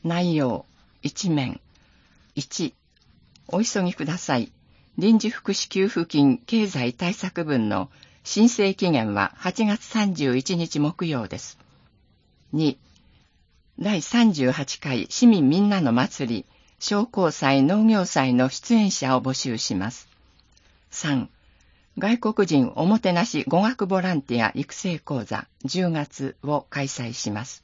内容、一面。1、お急ぎください。臨時福祉給付金経済対策分の申請期限は8月31日木曜です。2、第38回市民みんなの祭り商工祭農業祭の出演者を募集します。3、外国人おもてなし語学ボランティア育成講座10月を開催します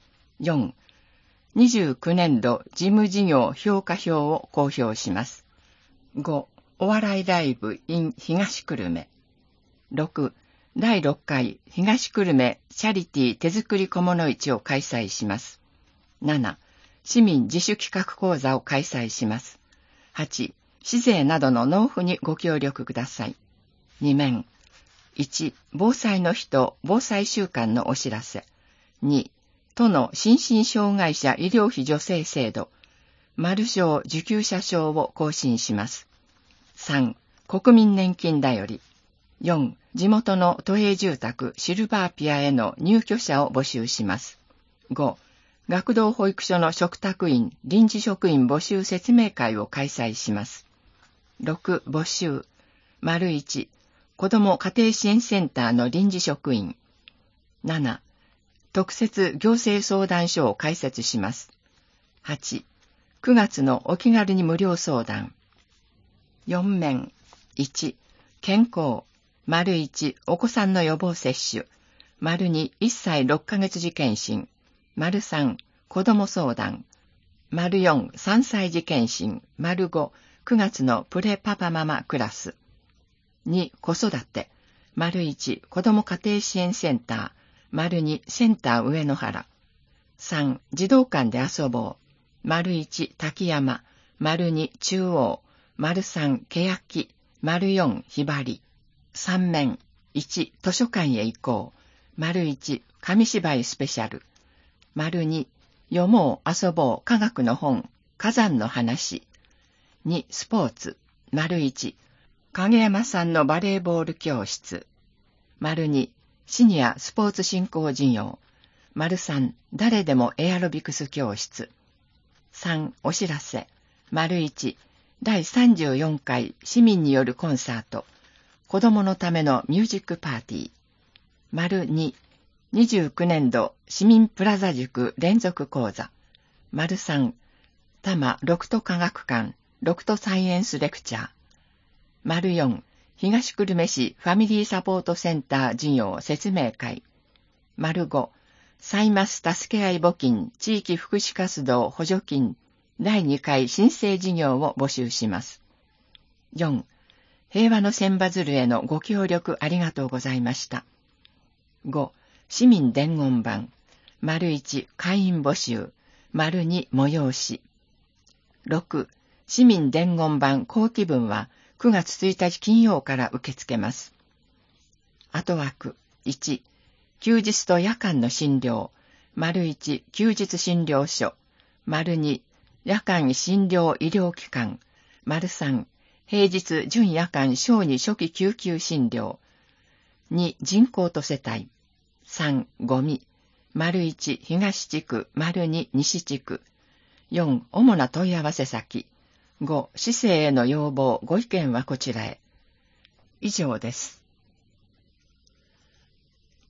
。4、29年度事務事業評価表を公表します。5、お笑いライブ in 東久留米。6、第6回東久留米チャリティ手作り小物市を開催します。7、市民自主企画講座を開催します。8、市税などの納付にご協力ください。2面。1、防災の日と防災週間のお知らせ。2、都の心身障害者医療費助成制度、マル証受給者証を更新します。3、国民年金だより。4、地元の都営住宅シルバーピアへの入居者を募集します。5、学童保育所の嘱託員、臨時職員募集説明会を開催します。6、募集。1、子ども家庭支援センターの臨時職員。7、特設行政相談所を開設します。8、9月のお気軽に無料相談。4面。1、健康。1、お子さんの予防接種。2、1歳6ヶ月時検診。3、子ども相談。4、3歳児検診。5、9月のプレパパママクラス。2、子育て。1、子ども家庭支援センター。2、センター上野原。3、児童館で遊ぼう。1、滝山。2、中央。3、欅。4、ひばり。3面。1、図書館へ行こう。1、紙芝居スペシャル。2、読もう遊ぼう科学の本、火山の話。2、スポーツ。1、影山さんのバレーボール教室。2、シニアスポーツ振興事業。3、誰でもエアロビクス教室。3、お知らせ。1、第34回市民によるコンサート。子供のためのミュージックパーティー。2、29年度市民プラザ塾連続講座。3、多摩六都科学館六都サイエンスレクチャー。4、東久留米市ファミリーサポートセンター事業説明会。5、サイマス助け合い募金地域福祉活動補助金第2回申請事業を募集します。4、平和の千羽鶴へのご協力ありがとうございました。5、市民伝言板。1、会員募集。2、催し。6、市民伝言板後期分は9月1日金曜から受け付けます。後枠。1、休日と夜間の診療。1、休日診療所。2、夜間診療医療機関。3、平日準夜間小児初期救急診療。2、人口と世帯。3、ゴミ。1、東地区。2、西地区。4、主な問い合わせ先。5、市政への要望、ご意見はこちらへ。以上です。